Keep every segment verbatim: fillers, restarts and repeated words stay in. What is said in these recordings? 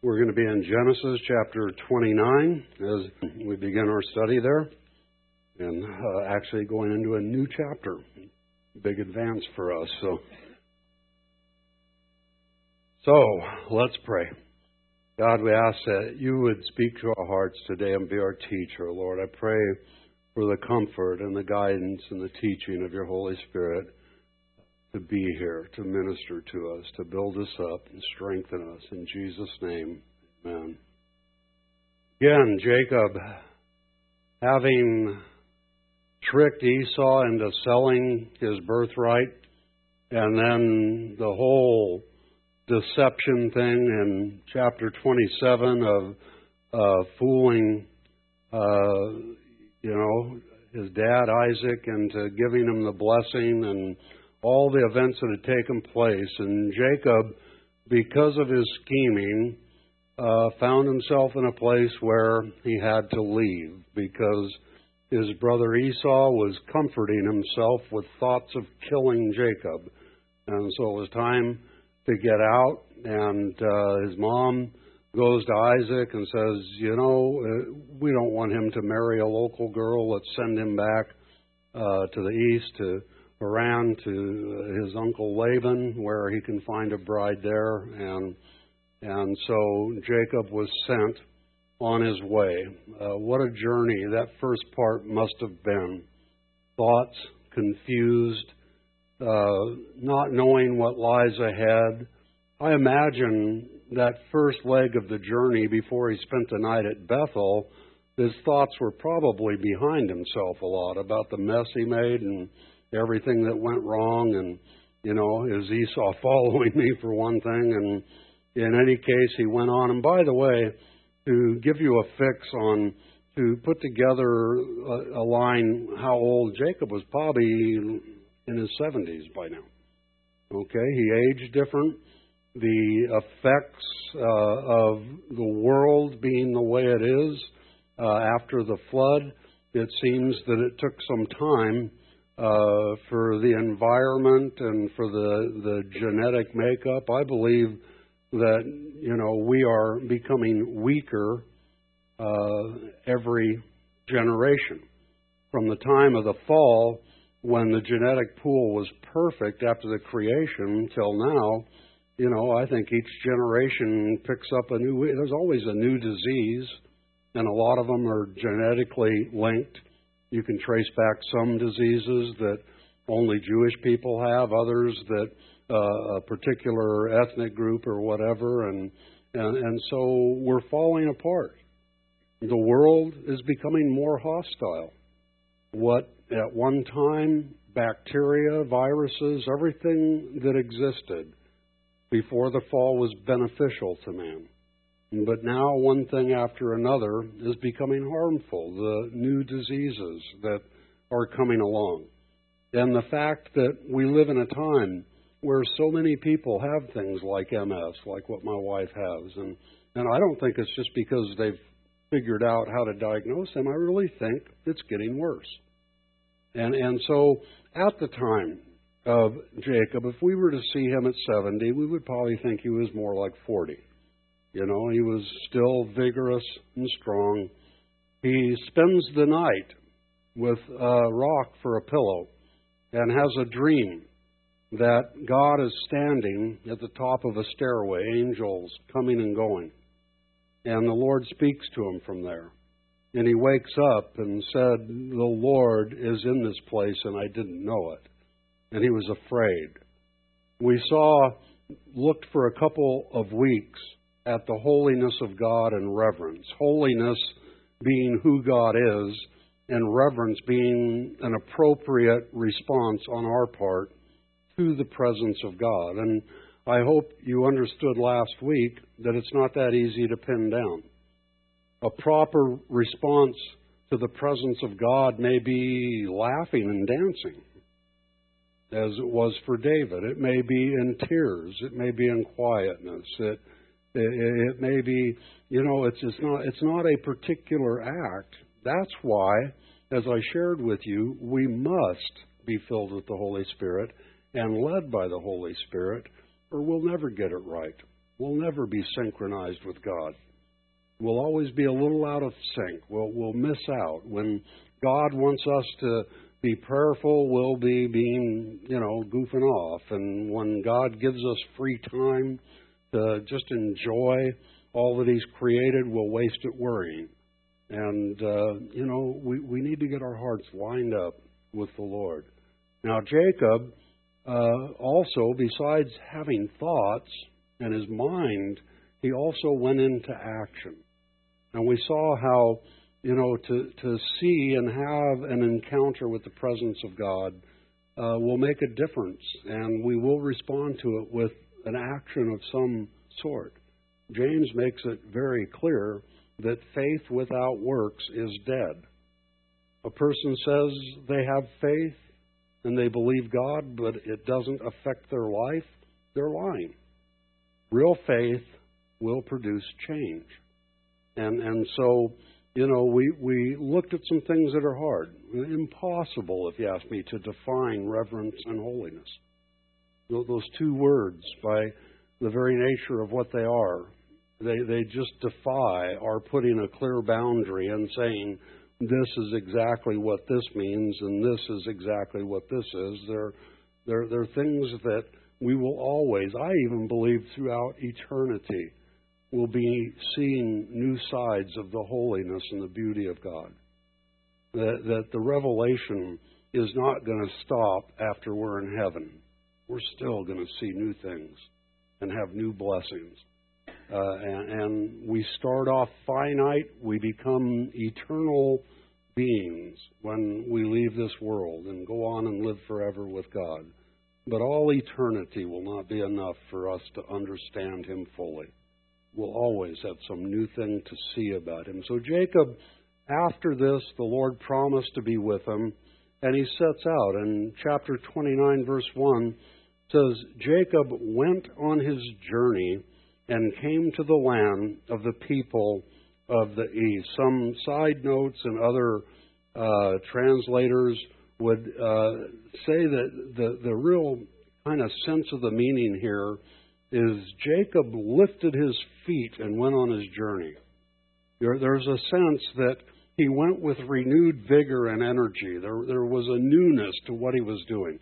We're going to be in Genesis chapter twenty-nine as we begin our study there, and uh, actually going into a new chapter. Big advance for us. So, so let's pray. God, we ask that you would speak to our hearts today and be our teacher, Lord. I pray for the comfort and the guidance and the teaching of your Holy Spirit to be here, to minister to us, to build us up and strengthen us. In Jesus' name, amen. Again, Jacob, having tricked Esau into selling his birthright, and then the whole deception thing in chapter twenty-seven of uh, fooling, uh, you know, his dad Isaac into giving him the blessing, and all the events that had taken place. And Jacob, because of his scheming, uh, found himself in a place where he had to leave because his brother Esau was comforting himself with thoughts of killing Jacob. And so it was time to get out. And uh, his mom goes to Isaac and says, you know, uh, we don't want him to marry a local girl. Let's send him back uh, to the east to Haran, to his uncle Laban, where he can find a bride there. And and so Jacob was sent on his way. Uh, what a journey that first part must have been. Thoughts, confused, uh, not knowing what lies ahead. I imagine that first leg of the journey before he spent the night at Bethel, his thoughts were probably behind himself a lot about the mess he made and everything that went wrong, and, you know, is Esau following me for one thing? And in any case, he went on. And by the way, to give you a fix on, to put together a, a line how old Jacob was, probably in his seventies by now. Okay, he aged different. The effects uh, of the world being the way it is uh, after the flood, it seems that it took some time Uh, for the environment and for the, the genetic makeup. I believe that, you know, we are becoming weaker uh, every generation. From the time of the fall, when the genetic pool was perfect after the creation, till now, you know, I think each generation picks up a new, there's always a new disease, and a lot of them are genetically linked. You can trace back some diseases that only Jewish people have, others that uh, a particular ethnic group or whatever, and, and and so we're falling apart. The world is becoming more hostile. What at one time, bacteria, viruses, everything that existed before the fall was beneficial to man. But now one thing after another is becoming harmful, the new diseases that are coming along. And the fact that we live in a time where so many people have things like M S, like what my wife has. And, and I don't think it's just because they've figured out how to diagnose them. I really think it's getting worse. And, and so at the time of Jacob, if we were to see him at seventy, we would probably think he was more like forty. You know, he was still vigorous and strong. He spends the night with a rock for a pillow and has a dream that God is standing at the top of a stairway, angels coming and going. And the Lord speaks to him from there. And he wakes up and said, the Lord is in this place and I didn't know it. And he was afraid. We saw, looked for a couple of weeks at the holiness of God and reverence. Holiness being who God is, and reverence being an appropriate response on our part to the presence of God. And I hope you understood last week that it's not that easy to pin down. A proper response to the presence of God may be laughing and dancing, as it was for David. It may be in tears. It may be in quietness. It It may be, you know, it's, it's not it's not a particular act. That's why, as I shared with you, we must be filled with the Holy Spirit and led by the Holy Spirit, or we'll never get it right. We'll never be synchronized with God. We'll always be a little out of sync. We'll, we'll miss out. When God wants us to be prayerful, we'll be being, you know, goofing off. And when God gives us free time to just enjoy all that He's created, we'll waste it worrying. And, uh, you know, we, we need to get our hearts lined up with the Lord. Now, Jacob, uh, also, besides having thoughts in his mind, he also went into action. And we saw how, you know, to, to see and have an encounter with the presence of God uh, will make a difference. And we will respond to it with an action of some sort. James makes it very clear that faith without works is dead. A person says they have faith and they believe God, but it doesn't affect their life, they're lying. Real faith will produce change. And and so, you know, we, we looked at some things that are hard. Impossible, if you ask me, to define reverence and holiness. Those two words, by the very nature of what they are, they, they just defy our putting a clear boundary and saying, this is exactly what this means, and this is exactly what this is. They're, they're, they're things that we will always, I even believe throughout eternity, will be seeing new sides of the holiness and the beauty of God. That, that the revelation is not going to stop after we're in heaven. We're still going to see new things and have new blessings. Uh, and, and we start off finite, we become eternal beings when we leave this world and go on and live forever with God. But all eternity will not be enough for us to understand Him fully. We'll always have some new thing to see about Him. So Jacob, after this, the Lord promised to be with him, and he sets out. And chapter twenty-nine, verse one says, Jacob went on his journey and came to the land of the people of the east. Some side notes and other uh, translators would uh, say that the, the real kind of sense of the meaning here is Jacob lifted his feet and went on his journey. There, there's a sense that he went with renewed vigor and energy. There, there was a newness to what he was doing.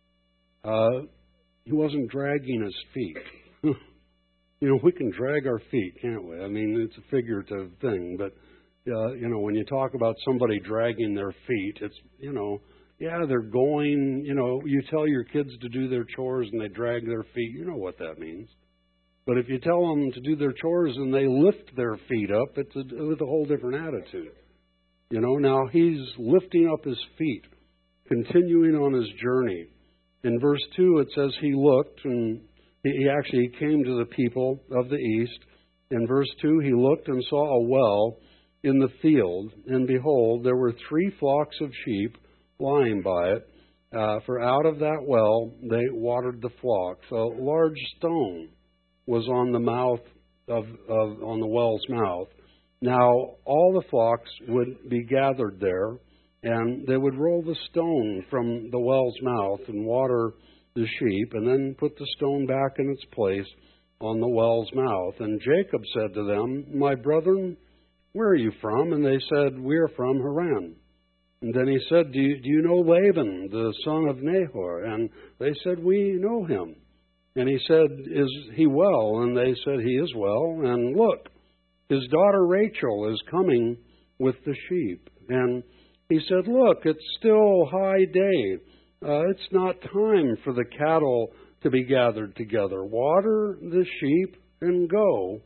Uh, he wasn't dragging his feet. You know, we can drag our feet, can't we? I mean, it's a figurative thing, but, uh, you know, when you talk about somebody dragging their feet, it's, you know, yeah, they're going, you know, you tell your kids to do their chores and they drag their feet, you know what that means. But if you tell them to do their chores and they lift their feet up, it's a, with a whole different attitude. You know, now he's lifting up his feet, continuing on his journey. In verse two, it says he looked, and he actually came to the people of the east. In verse two, he looked and saw a well in the field, and behold, there were three flocks of sheep lying by it. Uh, for out of that well they watered the flocks. A large stone was on the mouth of, of on the well's mouth. Now all the flocks would be gathered there, and they would roll the stone from the well's mouth and water the sheep, and then put the stone back in its place on the well's mouth. And Jacob said to them, My brethren, where are you from? And they said, We are from Haran. And then he said, do you, do you know Laban, the son of Nahor? And they said, We know him. And he said, Is he well? And they said, He is well. And look, his daughter Rachel is coming with the sheep. And he said, Look, it's still high day. Uh, it's not time for the cattle to be gathered together. Water the sheep and go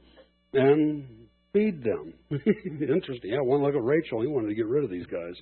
and feed them. Interesting. Yeah, one look at Rachel. He wanted to get rid of these guys.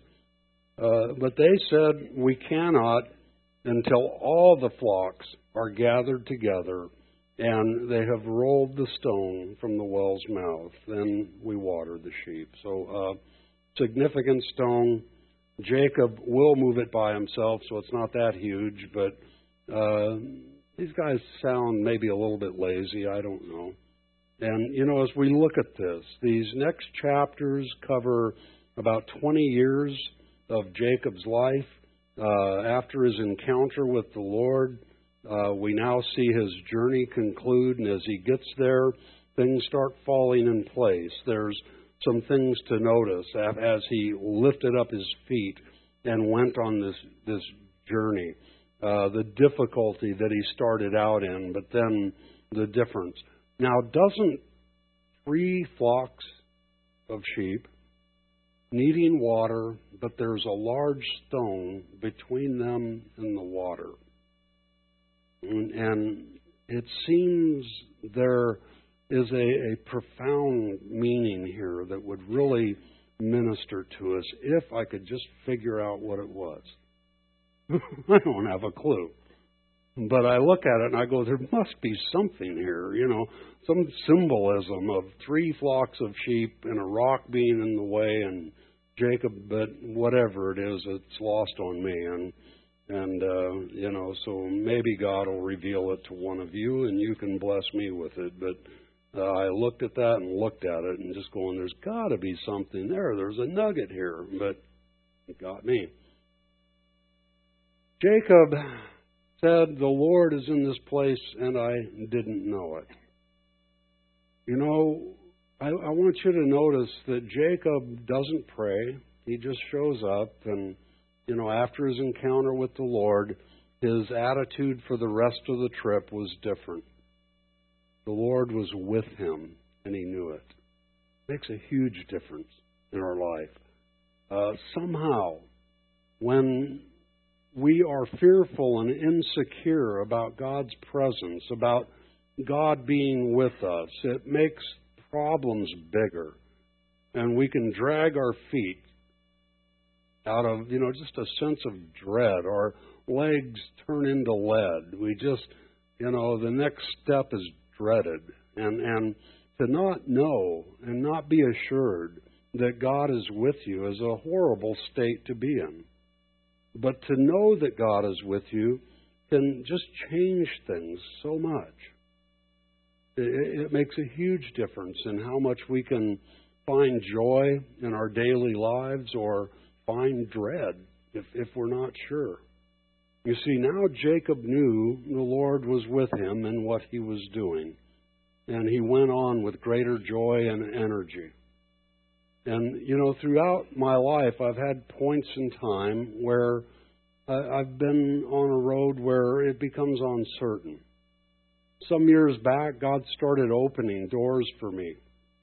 Uh, but they said, We cannot until all the flocks are gathered together and they have rolled the stone from the well's mouth. Then we water the sheep. So, uh, significant stone. Jacob will move it by himself, so it's not that huge, but uh, these guys sound maybe a little bit lazy. I don't know. And, you know, as we look at this, these next chapters cover about twenty years of Jacob's life uh, after his encounter with the Lord. Uh, we now see his journey conclude, and as he gets there, things start falling in place. There's some things to notice as he lifted up his feet and went on this, this journey. Uh, the difficulty that he started out in, but then the difference. Now, doesn't three flocks of sheep needing water, but there's a large stone between them and the water. And, and it seems there is a, a profound meaning here that would really minister to us if I could just figure out what it was. I don't have a clue. But I look at it and I go, there must be something here, you know, some symbolism of three flocks of sheep and a rock being in the way and Jacob, but whatever it is, it's lost on me. And, and uh, you know, so maybe God will reveal it to one of you and you can bless me with it. But uh, I looked at that and looked at it and just going, there's got to be something there. There's a nugget here, but it got me. Jacob said, the Lord is in this place, and I didn't know it. You know, I, I want you to notice that Jacob doesn't pray. He just shows up, and, you know, after his encounter with the Lord, his attitude for the rest of the trip was different. The Lord was with him, and he knew it. It makes a huge difference in our life. Uh, somehow, when we are fearful and insecure about God's presence, about God being with us, it makes problems bigger. And we can drag our feet out of, you know, just a sense of dread. Our legs turn into lead. We just, you know, the next step is dreaded. And, and to not know and not be assured that God is with you is a horrible state to be in. But to know that God is with you can just change things so much. It, it makes a huge difference in how much we can find joy in our daily lives or find dread if, if we're not sure. You see, now Jacob knew the Lord was with him in what he was doing. And he went on with greater joy and energy. And, you know, throughout my life, I've had points in time where I've been on a road where it becomes uncertain. Some years back, God started opening doors for me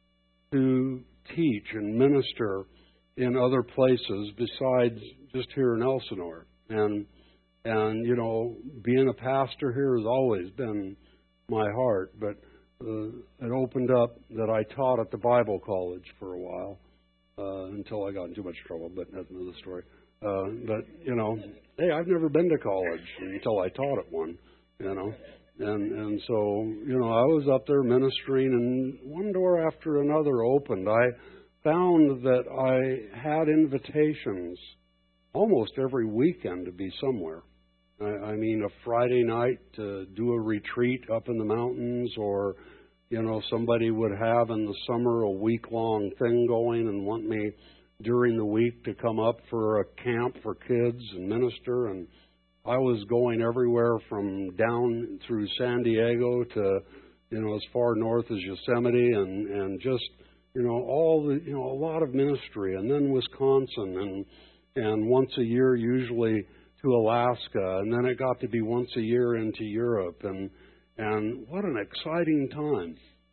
to teach and minister in other places besides just here in Elsinore. And, and you know, being a pastor here has always been my heart, but uh, it opened up that I taught at the Bible college for a while. Uh, until I got in too much trouble, but that's another story. Uh, but, you know, hey, I've never been to college until I taught at one, you know. And and so, you know, I was up there ministering, and one door after another opened. I found that I had invitations almost every weekend to be somewhere. I, I mean, a Friday night to do a retreat up in the mountains, or you know, somebody would have in the summer a week-long thing going and want me during the week to come up for a camp for kids and minister. And I was going everywhere from down through San Diego to, you know, as far north as Yosemite and, and just, you know, all the, you know, a lot of ministry. And then Wisconsin and, and once a year usually to Alaska. And then it got to be once a year into Europe. And And what an exciting time.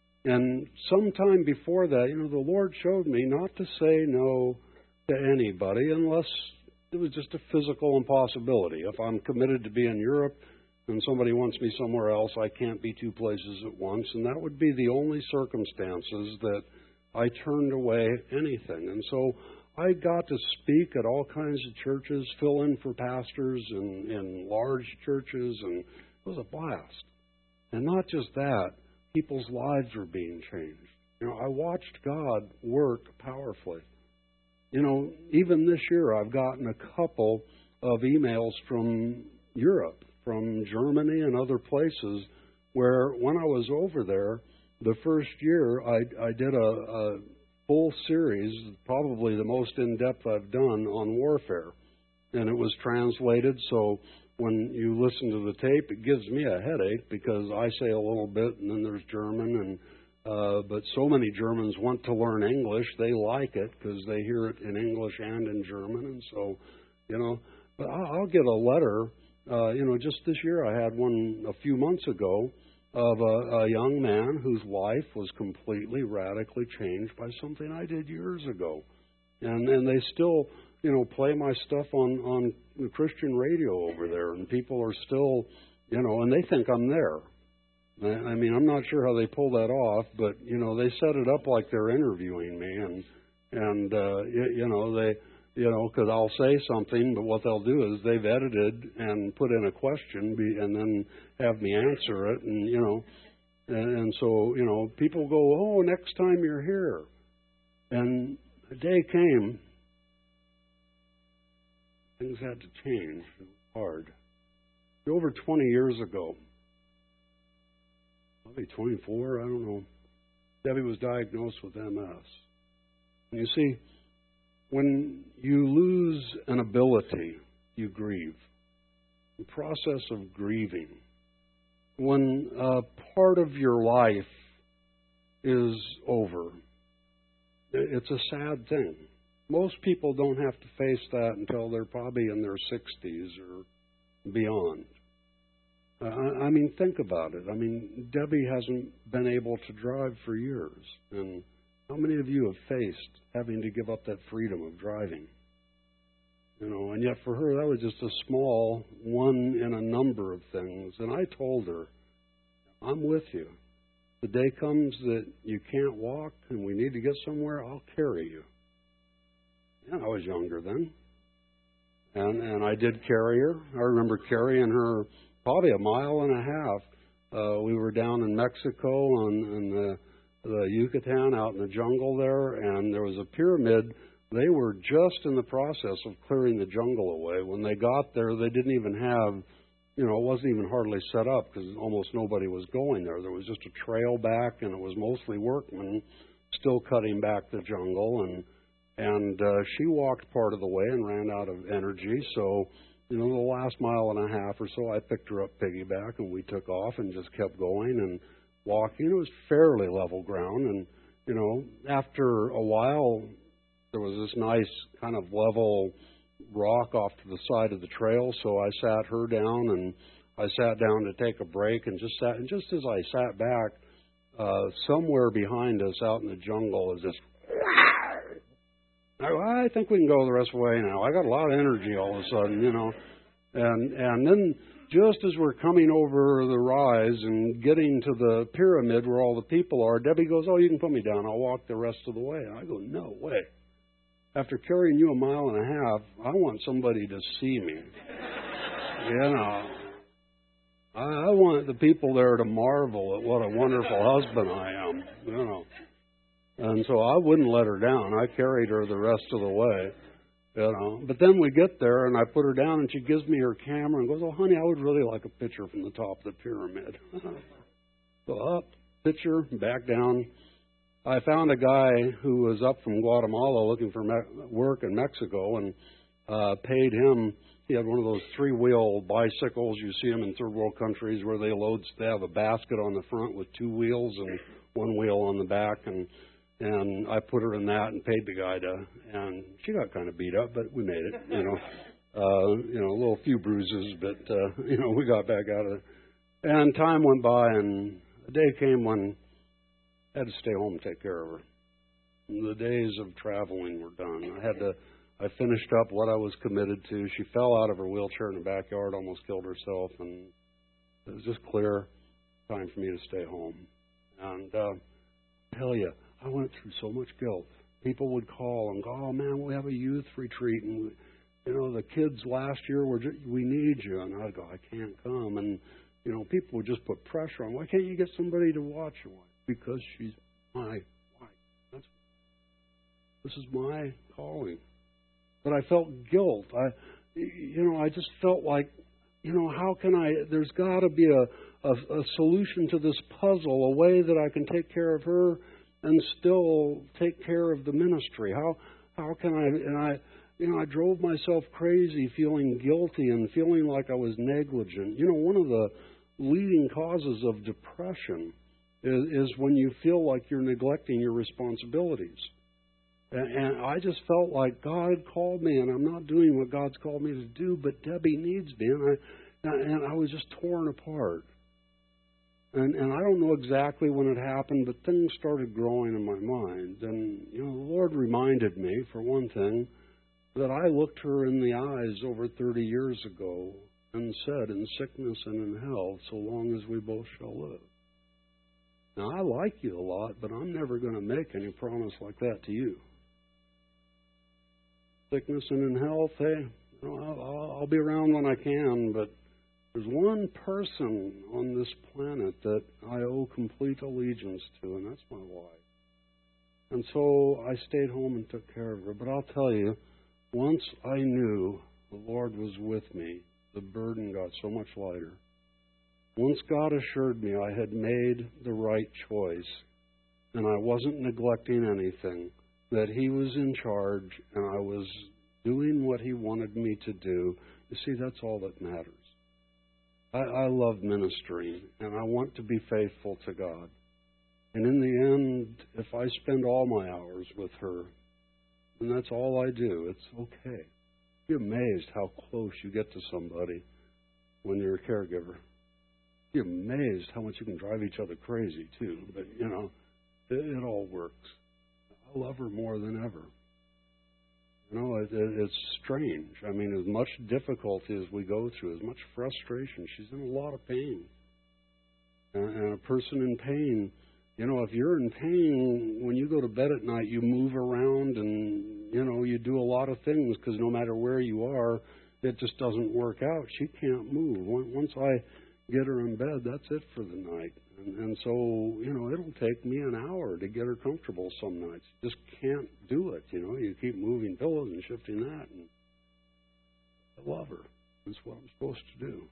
And sometime before that, you know, the Lord showed me not to say no to anybody unless it was just a physical impossibility. If I'm committed to be in Europe and somebody wants me somewhere else, I can't be two places at once. And that would be the only circumstances that I turned away anything. And so I got to speak at all kinds of churches, fill in for pastors in, in large churches, and it was a blast. And not just that, people's lives were being changed. You know, I watched God work powerfully. You know, even this year I've gotten a couple of emails from Europe, from Germany and other places, where when I was over there, the first year I, I did a, a full series, probably the most in-depth I've done on warfare. And it was translated, so when you listen to the tape, it gives me a headache because I say a little bit and then there's German. and uh, But so many Germans want to learn English. They like it because they hear it in English and in German. And so, you know, but I'll get a letter. Uh, you know, just this year I had one a few months ago of a, a young man whose life was completely, radically changed by something I did years ago. And and they still, you know, play my stuff on, on the Christian radio over there. And people are still, you know, and they think I'm there. I, I mean, I'm not sure how they pull that off, but, you know, they set it up like they're interviewing me. And, and uh, you, you know, they... You know, because I'll say something, but what they'll do is they've edited and put in a question and then have me answer it. And, you know, and, and so, you know, people go, oh, next time you're here. And a day came, things had to change. It was hard. Over twenty years ago, maybe twenty-four, I don't know, Debbie was diagnosed with M S. And you see, when you lose an ability, you grieve. The process of grieving. When a part of your life is over, it's a sad thing. Most people don't have to face that until they're probably in their sixties or beyond. Uh, I mean, think about it. I mean, Debbie hasn't been able to drive for years. And how many of you have faced having to give up that freedom of driving? You know, and yet for her, that was just a small one in a number of things. And I told her, I'm with you. The day comes that you can't walk and we need to get somewhere, I'll carry you. And I was younger then. And and I did carry her. I remember carrying her probably a mile and a half. Uh, we were down in Mexico on, on the the Yucatan, out in the jungle there, and there was a pyramid. They were just in the process of clearing the jungle away. When they got there, they didn't even have, you know, it wasn't even hardly set up because almost nobody was going there. There was just a trail back, and it was mostly workmen still cutting back the jungle. And and uh, she walked part of the way and ran out of energy. So, you know, the last mile and a half or so, I picked her up piggyback, and we took off and just kept going and walking. It was fairly level ground, and you know, after a while, there was this nice kind of level rock off to the side of the trail. So I sat her down, and I sat down to take a break, and just sat. And just as I sat back, uh, somewhere behind us, out in the jungle, is this. I think we can go the rest of the way now. I got a lot of energy all of a sudden, you know, and and then. Just as we're coming over the rise and getting to the pyramid where all the people are, Debbie goes, oh, you can put me down. I'll walk the rest of the way. And I go, no way. After carrying you a mile and a half, I want somebody to see me. You know, I, I want the people there to marvel at what a wonderful husband I am, you know. And so I wouldn't let her down. I carried her the rest of the way. You know, but then we get there, and I put her down, and she gives me her camera and goes, oh, honey, I would really like a picture from the top of the pyramid. So up, picture, back down. I found a guy who was up from Guatemala looking for me- work in Mexico and uh, paid him. He had one of those three-wheel bicycles. You see them in third world countries where they load. They have a basket on the front with two wheels and one wheel on the back, and And I put her in that and paid the guy to, and she got kind of beat up, but we made it, you know. Uh, you know, a little few bruises, but, uh, you know, we got back out of it. And time went by, and a day came when I had to stay home and take care of her. And the days of traveling were done. I had to, I finished up what I was committed to. She fell out of her wheelchair in the backyard, almost killed herself, and it was just clear time for me to stay home. And uh, I tell you, I went through so much guilt. People would call and go, oh, man, we have a youth retreat, and, we, you know, the kids last year, were just, we need you. And I'd go, I can't come. And, you know, people would just put pressure on, why can't you get somebody to watch your wife? Because she's my wife. That's, this is my calling. But I felt guilt. I, you know, I just felt like, you know, how can I, there's got to be a, a, a solution to this puzzle, a way that I can take care of her and still take care of the ministry. How how can I? And I you know, I drove myself crazy feeling guilty and feeling like I was negligent. You know, one of the leading causes of depression is, is when you feel like you're neglecting your responsibilities. And, and I just felt like God called me, and I'm not doing what God's called me to do, but Debbie needs me. And I, and I was just torn apart. And, and I don't know exactly when it happened, but things started growing in my mind. And, you know, the Lord reminded me, for one thing, that I looked her in the eyes over thirty years ago and said, in sickness and in health, so long as we both shall live. Now, I like you a lot, but I'm never going to make any promise like that to you. Sickness and in health, hey, you know, I'll, I'll be around when I can, but there's one person on this planet that I owe complete allegiance to, and that's my wife. And so I stayed home and took care of her. But I'll tell you, once I knew the Lord was with me, the burden got so much lighter. Once God assured me I had made the right choice and I wasn't neglecting anything, that He was in charge and I was doing what He wanted me to do, you see, that's all that matters. I, I love ministering and I want to be faithful to God. And in the end, if I spend all my hours with her, and that's all I do, it's okay. You're amazed how close you get to somebody when you're a caregiver. You're amazed how much you can drive each other crazy, too. But, you know, it, it all works. I love her more than ever. You know, it, it, it's strange. I mean, as much difficulty as we go through, as much frustration, she's in a lot of pain. And, and a person in pain, you know, if you're in pain, when you go to bed at night, you move around and, you know, you do a lot of things because no matter where you are, it just doesn't work out. She can't move. Once I get her in bed, that's it for the night. And, and so, you know, it'll take me an hour to get her comfortable some nights. Just can't do it, you know. You keep moving pillows and shifting that. And I love her. That's what I'm supposed to do.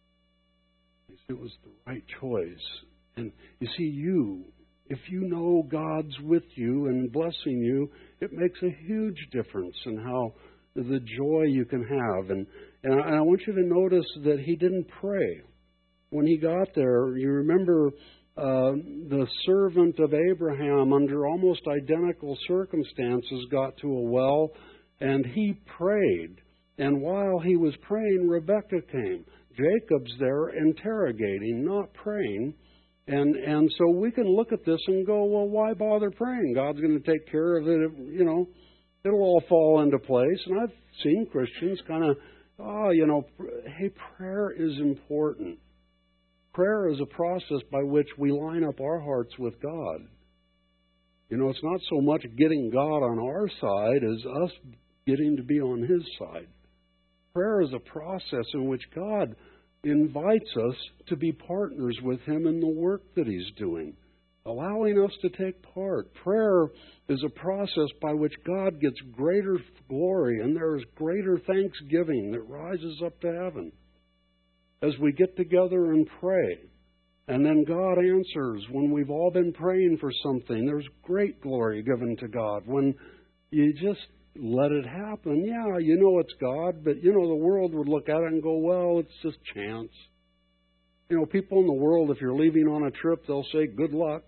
It was the right choice. And you see, you, if you know God's with you and blessing you, it makes a huge difference in how the joy you can have. And, and I, and I want you to notice that he didn't pray. When he got there, you remember uh, the servant of Abraham, under almost identical circumstances, got to a well, and he prayed. And while he was praying, Rebekah came. Jacob's there interrogating, not praying. And and so we can look at this and go, well, why bother praying? God's going to take care of it. You know, it'll all fall into place. And I've seen Christians kind of, oh, you know, hey, prayer is important. Prayer is a process by which we line up our hearts with God. You know, it's not so much getting God on our side as us getting to be on His side. Prayer is a process in which God invites us to be partners with Him in the work that He's doing, allowing us to take part. Prayer is a process by which God gets greater glory, and there is greater thanksgiving that rises up to heaven as we get together and pray. And then God answers when we've all been praying for something. There's great glory given to God. When you just let it happen, yeah, you know it's God, but, you know, the world would look at it and go, well, it's just chance. You know, people in the world, if you're leaving on a trip, they'll say, good luck.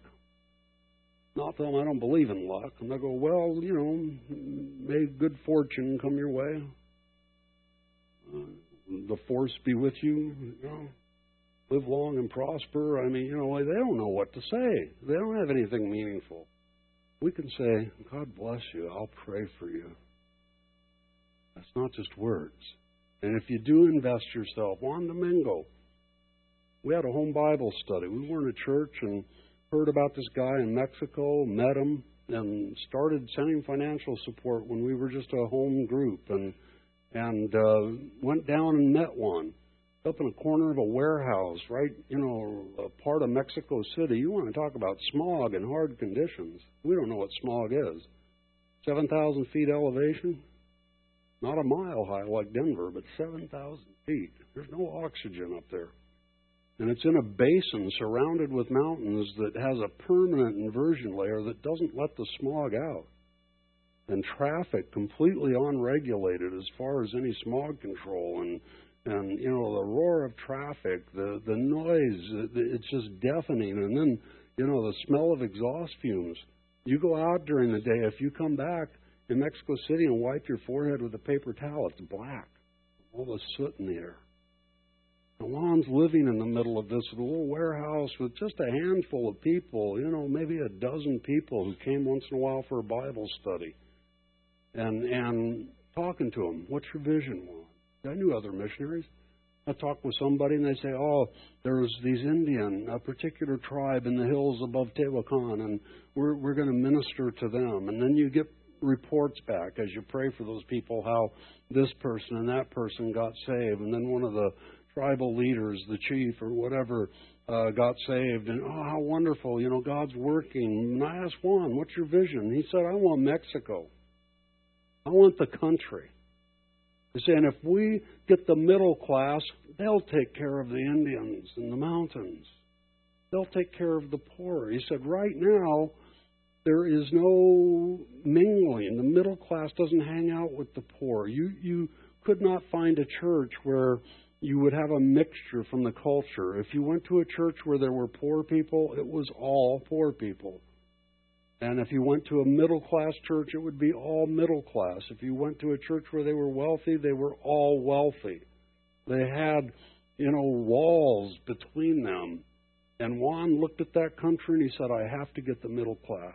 Not them, I don't believe in luck. And they'll go, well, you know, may good fortune come your way. Uh, the force be with you, you know. Live long and prosper. I mean, you know, they don't know what to say. They don't have anything meaningful. We can say, God bless you, I'll pray for you. That's not just words. And if you do invest yourself, Juan Domingo, we had a home Bible study. We were in a church and heard about this guy in Mexico, met him, and started sending financial support when we were just a home group. And, and uh, went down and met one. Up in a corner of a warehouse, right, you know, a part of Mexico City. You want to talk about smog and hard conditions. We don't know what smog is. seven thousand feet elevation. Not a mile high like Denver, but seven thousand feet. There's no oxygen up there. And it's in a basin surrounded with mountains that has a permanent inversion layer that doesn't let the smog out. and traffic completely unregulated as far as any smog control, and and you know the roar of traffic, the the noise, it's just deafening, and then you know the smell of exhaust fumes. You go out during the day, if you come back in Mexico City and wipe your forehead with a paper towel, it's black, all the soot in the air. And Juan's living in the middle of this little warehouse with just a handful of people, you know, maybe a dozen people who came once in a while for a Bible study. And and talking to him, what's your vision, Juan? I knew other missionaries. I talk with somebody and they say, oh, there's these Indian, a particular tribe in the hills above Tehuacan, and we're we're going to minister to them. And then you get reports back as you pray for those people how this person and that person got saved. And then one of the tribal leaders, the chief or whatever, uh, got saved. And, oh, how wonderful, you know, God's working. And I asked Juan, what's your vision? He said, I want Mexico. I want the country. He's saying if we get the middle class, they'll take care of the Indians in the mountains. They'll take care of the poor. He said right now there is no mingling. The middle class doesn't hang out with the poor. You you could not find a church where you would have a mixture from the culture. If you went to a church where there were poor people, it was all poor people. And if you went to a middle-class church, it would be all middle class. If you went to a church where they were wealthy, they were all wealthy. They had, you know, walls between them. And Juan looked at that country and he said, I have to get the middle class.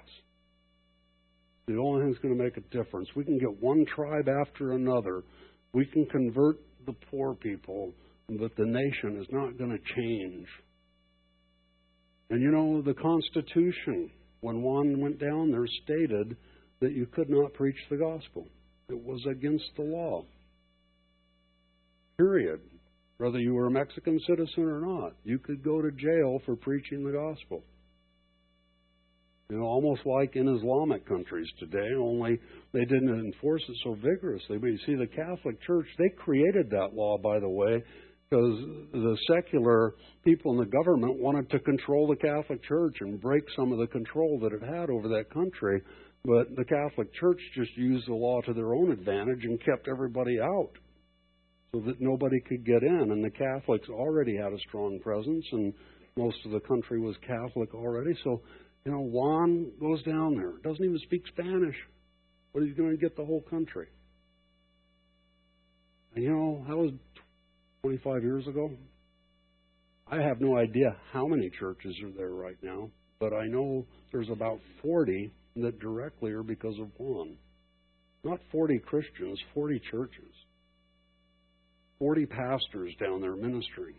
The only thing that's going to make a difference. We can get one tribe after another. We can convert the poor people, but the nation is not going to change. And you know, the Constitution, when Juan went down there, stated that you could not preach the gospel. It was against the law. Period. Whether you were a Mexican citizen or not, you could go to jail for preaching the gospel. You know, almost like in Islamic countries today, only they didn't enforce it so vigorously. But you see, the Catholic Church, they created that law, by the way, because the secular people in the government wanted to control the Catholic Church and break some of the control that it had over that country. But the Catholic Church just used the law to their own advantage and kept everybody out so that nobody could get in. And the Catholics already had a strong presence, and most of the country was Catholic already. So, you know, Juan goes down there, doesn't even speak Spanish, but he's going to get the whole country. And, you know, that was twenty-five years ago. I have no idea how many churches are there right now, but I know there's about forty that directly are because of Juan. Not forty Christians, forty churches. forty pastors down there ministering.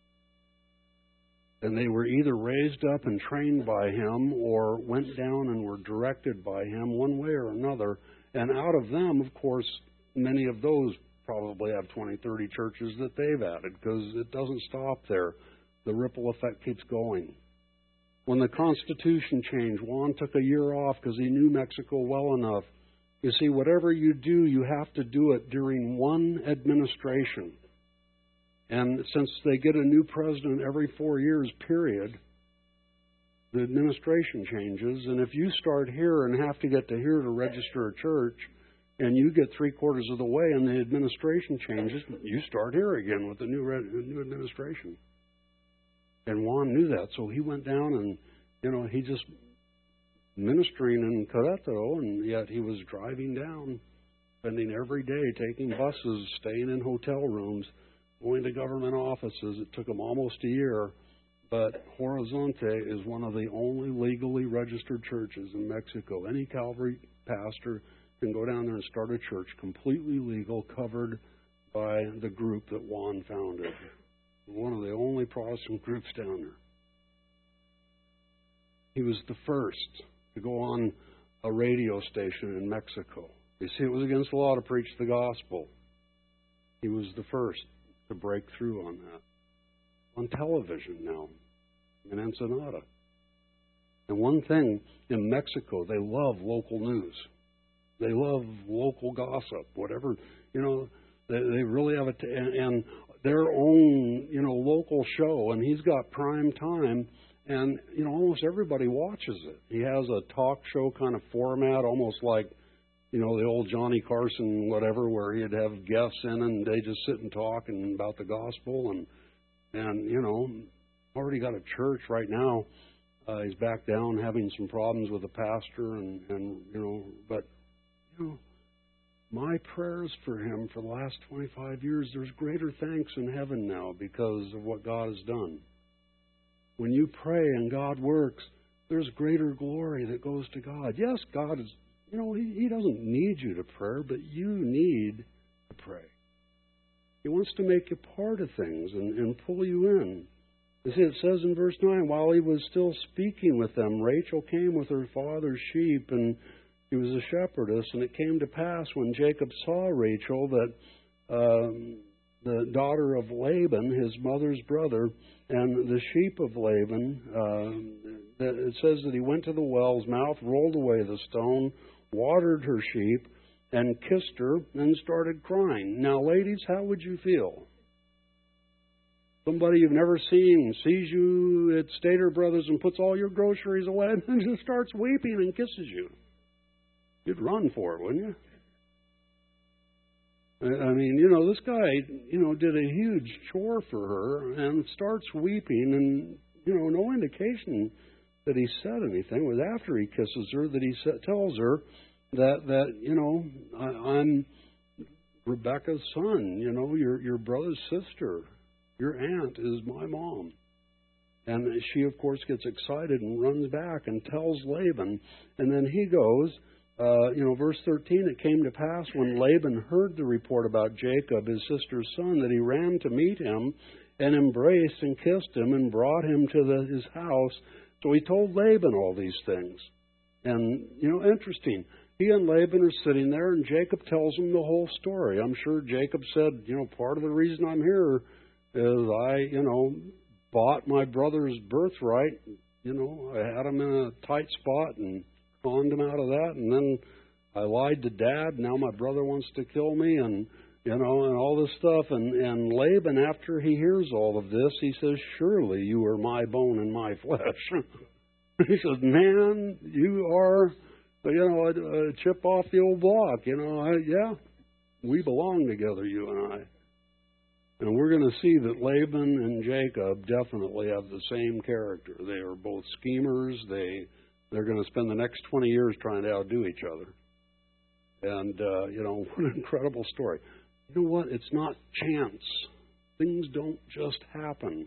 And they were either raised up and trained by him or went down and were directed by him one way or another. And out of them, of course, many of those probably have twenty, thirty churches that they've added, because it doesn't stop there. The ripple effect keeps going. When the Constitution changed, Juan took a year off because he knew Mexico well enough. You see, whatever you do, you have to do it during one administration. And since they get a new president every four years, period, the administration changes. And if you start here and have to get to here to register a church, and you get three quarters of the way and the administration changes, you start here again with the new new administration. And Juan knew that, so he went down and, you know, he just ministering in Querétaro, and yet he was driving down, spending every day taking buses, staying in hotel rooms, going to government offices. It took him almost a year, but Horizonte is one of the only legally registered churches in Mexico. Any Calvary pastor can go down there and start a church, completely legal, covered by the group that Juan founded. One of the only Protestant groups down there. He was the first to go on a radio station in Mexico. You see, it was against the law to preach the gospel. He was the first to break through on that. On television now, in Ensenada. And one thing, in Mexico, they love local news. They love local gossip, whatever, you know, they, they really have it, t- and, and their own, you know, local show, and he's got prime time, and, you know, almost everybody watches it. He has a talk show kind of format, almost like, you know, the old Johnny Carson whatever, where he'd have guests in and they just sit and talk and about the gospel. And, and you know, already got a church right now. Uh, he's back down having some problems with the pastor. And, and, you know, but, you know, my prayers for him for the last twenty-five years, there's greater thanks in heaven now because of what God has done. When you pray and God works, there's greater glory that goes to God. Yes, God is, you know, He, he doesn't need you to pray, but you need to pray. He wants to make you part of things and, and pull you in. You see, it says in verse nine, while he was still speaking with them, Rachel came with her father's sheep, and she was a shepherdess. And it came to pass when Jacob saw Rachel that um, the daughter of Laban, his mother's brother, and the sheep of Laban, uh, that it says that he went to the well's mouth, rolled away the stone, watered her sheep, and kissed her, and started crying. Now, ladies, how would you feel? Somebody you've never seen sees you at Stater Brothers and puts all your groceries away and then just starts weeping and kisses you. You'd run for it, wouldn't you? I mean, you know, this guy, you know, did a huge chore for her and starts weeping, and, you know, no indication that he said anything. It was after he kisses her that he tells her that, that you know, I, I'm Rebecca's son, you know, your, your brother's sister. Your aunt is my mom. And she, of course, gets excited and runs back and tells Laban. And then he goes, uh, you know, verse thirteen, it came to pass when Laban heard the report about Jacob, his sister's son, that he ran to meet him and embraced and kissed him and brought him to the, his house. So he told Laban all these things. And, you know, interesting. He and Laban are sitting there, and Jacob tells him the whole story. I'm sure Jacob said, you know, part of the reason I'm here is I, you know, bought my brother's birthright. You know, I had him in a tight spot and conned him out of that. And then I lied to Dad. Now my brother wants to kill me, and, you know, and all this stuff. And, and Laban, after he hears all of this, he says, surely you are my bone and my flesh. He says, man, you are, you know, a, a chip off the old block. You know, I, yeah, we belong together, you and I. And we're going to see that Laban and Jacob definitely have the same character. They are both schemers. They, they're going to spend the next twenty years trying to outdo each other. And, uh, you know, what an incredible story. You know what? It's not chance. Things don't just happen.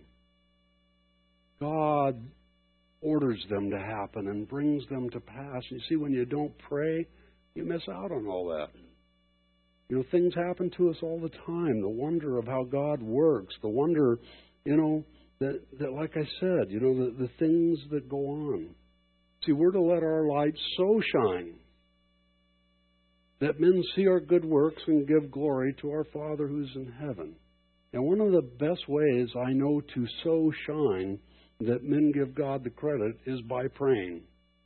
God orders them to happen and brings them to pass. You see, when you don't pray, you miss out on all that. You know, things happen to us all the time. The wonder of how God works. The wonder, you know, that, that like I said, you know, the, the things that go on. See, we're to let our light so shine that men see our good works and give glory to our Father who's in heaven. And one of the best ways I know to so shine that men give God the credit is by praying.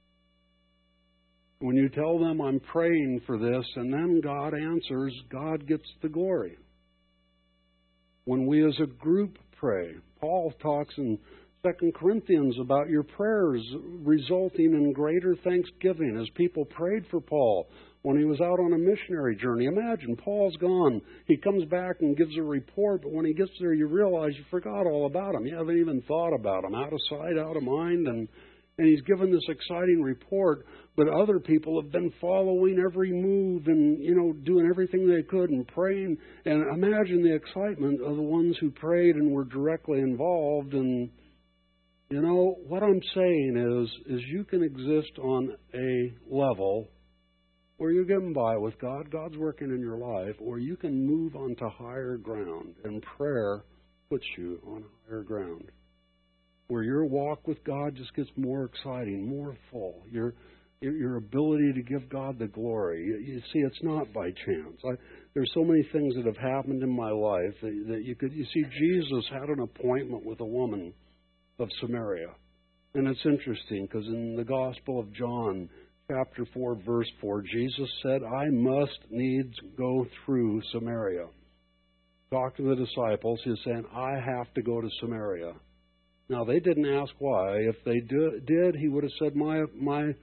When you tell them, I'm praying for this, and then God answers, God gets the glory. When we as a group pray, Paul talks in Second Corinthians about your prayers resulting in greater thanksgiving as people prayed for Paul when he was out on a missionary journey. Imagine, Paul's gone. He comes back and gives a report, but when he gets there, you realize you forgot all about him. You haven't even thought about him. Out of sight, out of mind, and And he's given this exciting report, but other people have been following every move and, you know, doing everything they could and praying. And imagine the excitement of the ones who prayed and were directly involved. And, you know, what I'm saying is, is you can exist on a level where you're getting by with God, God's working in your life, or you can move onto higher ground, and prayer puts you on higher ground, where your walk with God just gets more exciting, more full. Your your ability to give God the glory. You, you see, it's not by chance. I, there's so many things that have happened in my life that, that you could. You see, Jesus had an appointment with a woman of Samaria, and it's interesting because in the Gospel of John, chapter four, verse four, Jesus said, "I must needs go through Samaria." Talk to the disciples. He's saying, "I have to go to Samaria." Now, they didn't ask why. If they do, did, he would have said, my my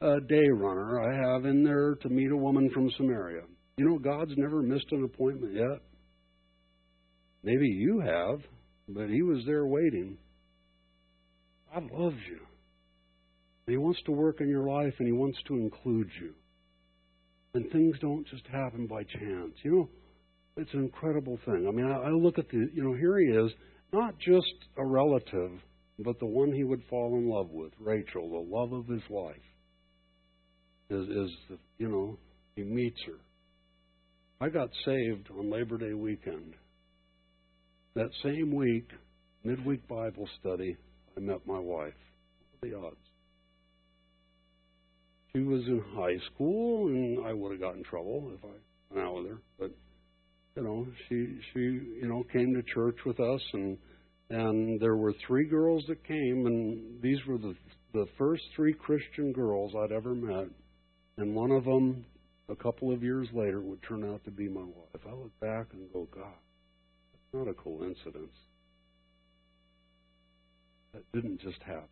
a day runner I have in there to meet a woman from Samaria. You know, God's never missed an appointment yet. Maybe you have, but He was there waiting. God loves you. And He wants to work in your life, and He wants to include you. And things don't just happen by chance. You know, it's an incredible thing. I mean, I, I look at the, you know, here he is, not just a relative, but the one he would fall in love with, Rachel, the love of his life. Is, is the, you know, he meets her. I got saved on Labor Day weekend. That same week, midweek Bible study, I met my wife. What are the odds? She was in high school, and I would have got in trouble if I went out with her. But, you know, she, she you know, came to church with us, and and there were three girls that came, and these were the the first three Christian girls I'd ever met. And one of them, a couple of years later, would turn out to be my wife. I look back and go, God, that's not a coincidence. That didn't just happen.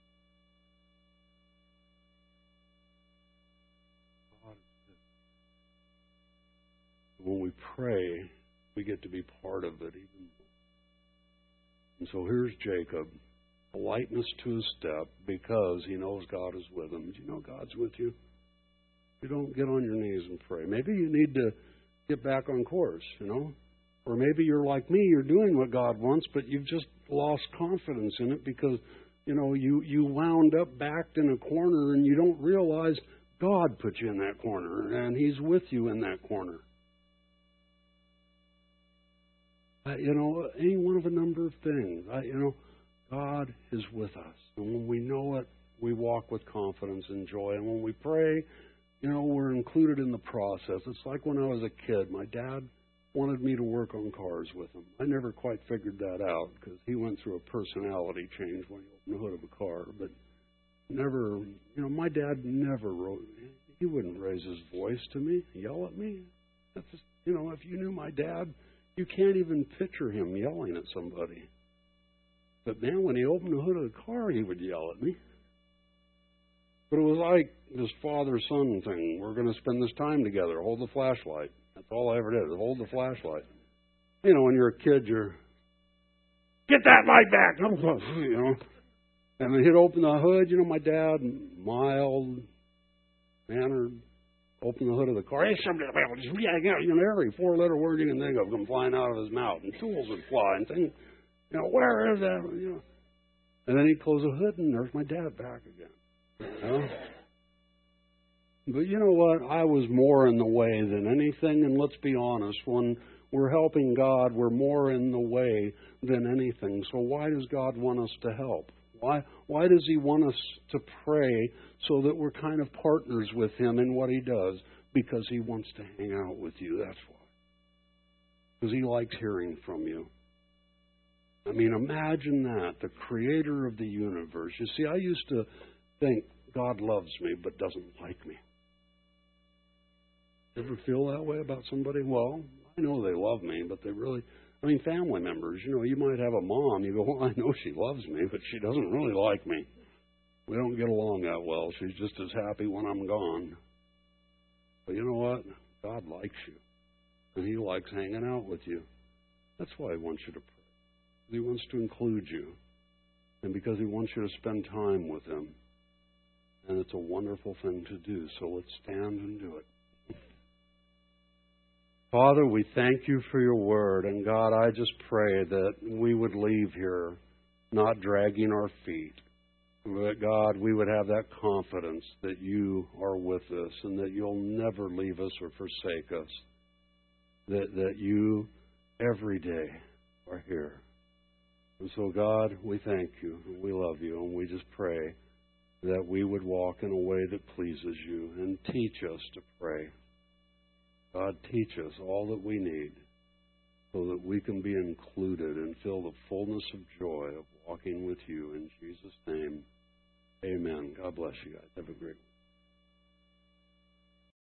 When we pray, we get to be part of it even more. And so here's Jacob, a lightness to his step because he knows God is with him. Do you know God's with you? You don't get on your knees and pray. Maybe you need to get back on course, you know. Or maybe you're like me, you're doing what God wants, but you've just lost confidence in it because, you know, you, you wound up backed in a corner and you don't realize God put you in that corner and He's with you in that corner. Uh, you know, any one of a number of things. Uh, you know, God is with us. And when we know it, we walk with confidence and joy. And when we pray, you know, we're included in the process. It's like when I was a kid. My dad wanted me to work on cars with him. I never quite figured that out because he went through a personality change when he opened the hood of a car. But never, you know, my dad never wrote, he wouldn't raise his voice to me, yell at me. That's just, you know, if you knew my dad, you can't even picture him yelling at somebody. But man, when he opened the hood of the car, he would yell at me. But it was like this father-son thing. We're going to spend this time together. Hold the flashlight. That's all I ever did, hold the flashlight. You know, when you're a kid, you're, get that light back! You know. And then he'd open the hood. You know, my dad, mild mannered, open the hood of the car. Hey, somebody, you know, every four-letter word you can think of come flying out of his mouth, and tools would fly, and things, you know, where is that? You know. And then he'd close the hood, and there's my dad back again. You know? But you know what? I was more in the way than anything, and let's be honest, when we're helping God, we're more in the way than anything. So why does God want us to help? Why, why does He want us to pray so that we're kind of partners with Him in what He does? Because He wants to hang out with you, that's why. Because He likes hearing from you. I mean, imagine that, the Creator of the universe. You see, I used to think God loves me but doesn't like me. Ever feel that way about somebody? Well, I know they love me, but they really... I mean, family members, you know, you might have a mom. You go, well, I know she loves me, but she doesn't really like me. We don't get along that well. She's just as happy when I'm gone. But you know what? God likes you. And He likes hanging out with you. That's why He wants you to pray. He wants to include you. And because He wants you to spend time with Him. And it's a wonderful thing to do. So let's stand and do it. Father, we thank You for Your word. And God, I just pray that we would leave here not dragging our feet. But God, we would have that confidence that You are with us and that You'll never leave us or forsake us. That, that You, every day, are here. And so, God, we thank You and we love You. And we just pray that we would walk in a way that pleases You and teach us to pray. God, teach us all that we need so that we can be included and feel the fullness of joy of walking with You. In Jesus' name, amen. God bless you guys. Have a great week.